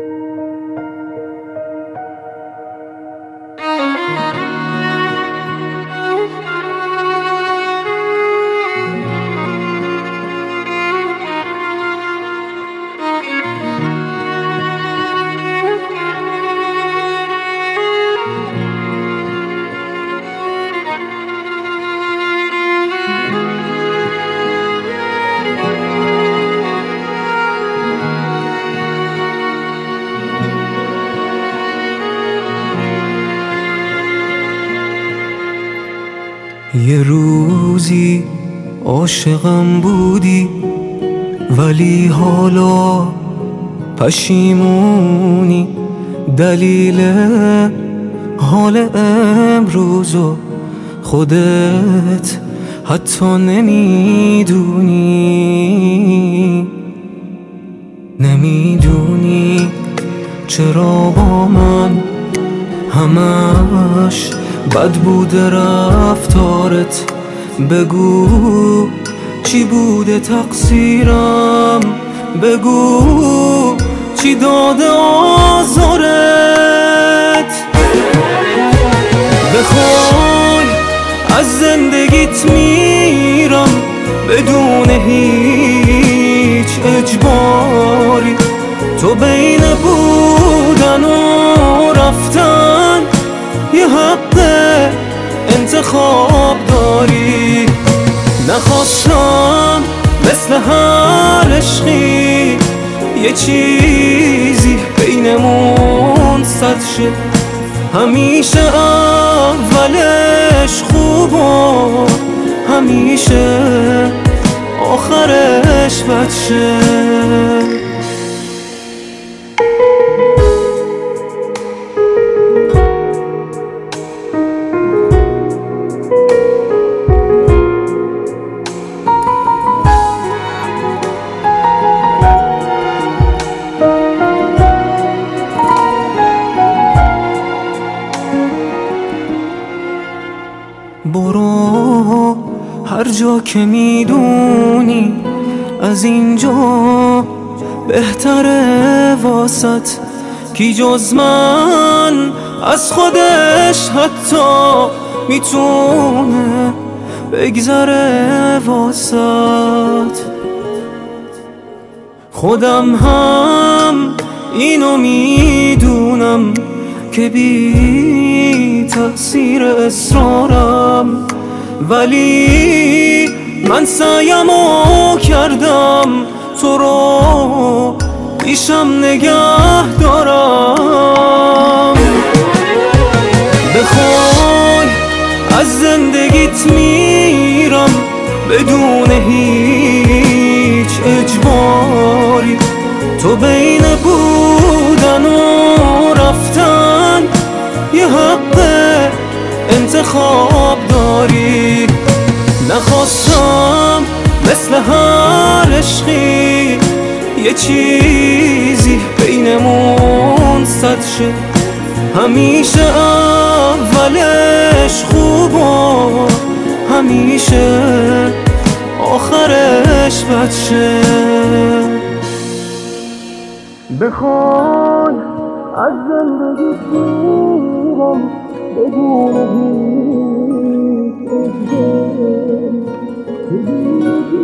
یه روزی عاشقم بودی ولی حالا پشیمونی. دلیل حال امروزو خودت حتی نمیدونی چرا با من همش بد بوده رفتارت. بگو چی بوده تقصیرم، بگو چی داده آزارت. بخوای از زندگیت میرم بدون هیچ اجباری. تو بین بودن و رفتن یه حق انتخاب داری. نخواستم مثل هر عشقی یه چیزی بینمون سد شه. همیشه اولش خوب و همیشه آخرش بد شه. برو هر جا که میدونی از اینجا بهتره واسط. کی جز من از خودش حتی میتونه بگذره واسط. خودم هم اینو میدونم که بی تأثیر اصرارم، ولی من سعیمو کردم تو رو پیشم نگه دارم. بخوای از زندگیت میرم بدون هیچ اجباری. تو بین بودن و رفتن یه حق انتخاب داری. نخواستم مثل هر عشقی یه چیزی بینمون سد شه. همیشه اولش خوب و همیشه آخرش بد شه. بخوای از زندگی میرم بدون هیچ اجباری.